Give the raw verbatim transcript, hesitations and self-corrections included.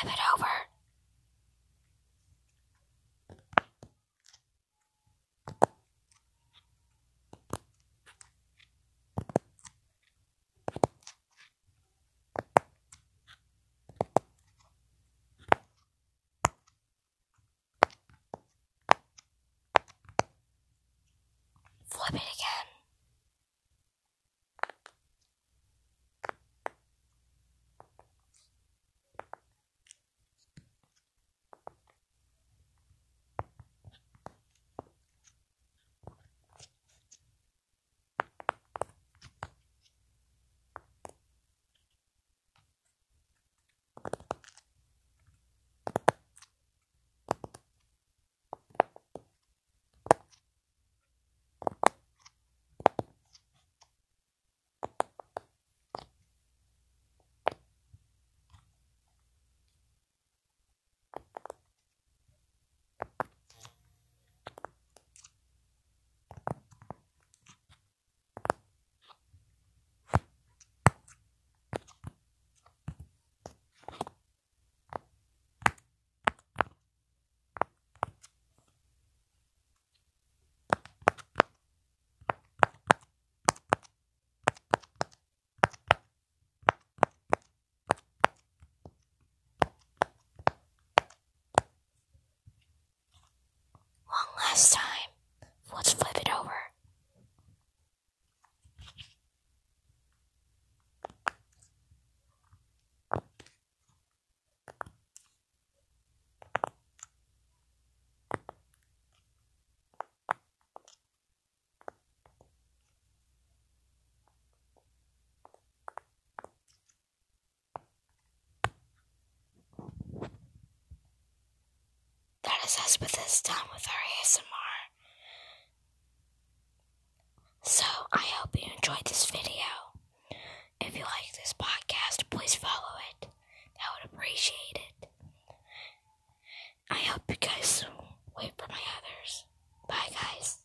flip it over. Flip it again. One last time. Let's flip it over. That is us with this done with our A S M R. So, I hope you enjoyed this video. If you like this podcast, please follow it. I would appreciate it. I hope you guys wait for my others. Bye, guys.